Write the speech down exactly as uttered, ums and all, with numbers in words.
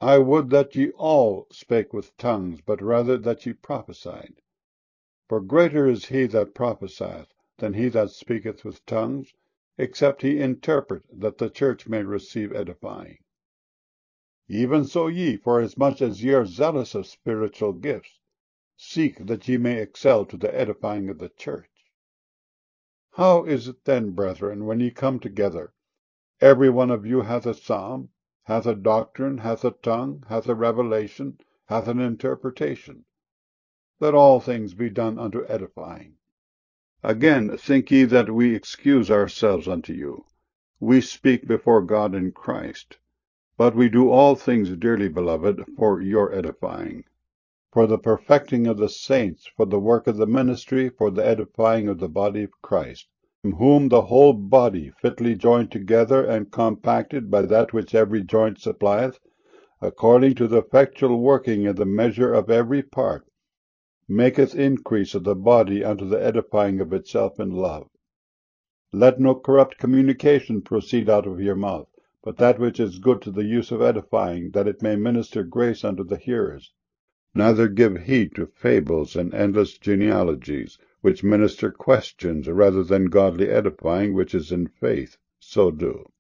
I would that ye all spake with tongues, but rather that ye prophesied. For greater is he that prophesieth than he that speaketh with tongues, except he interpret, that the church may receive edifying. Even so ye, forasmuch as ye are zealous of spiritual gifts, seek that ye may excel to the edifying of the church. How is it then, brethren, when ye come together, every one of you hath a psalm, hath a doctrine, hath a tongue, hath a revelation, hath an interpretation? Let all things be done unto edifying. Again, think ye that we excuse ourselves unto you? We speak before God in Christ. But we do all things, dearly beloved, for your edifying, for the perfecting of the saints, for the work of the ministry, for the edifying of the body of Christ, in whom the whole body, fitly joined together and compacted by that which every joint supplieth, according to the effectual working in the measure of every part, maketh increase of the body unto the edifying of itself in love. Let no corrupt communication proceed out of your mouth, but that which is good to the use of edifying, that it may minister grace unto the hearers. Neither give heed to fables and endless genealogies, which minister questions rather than godly edifying, which is in faith. So do.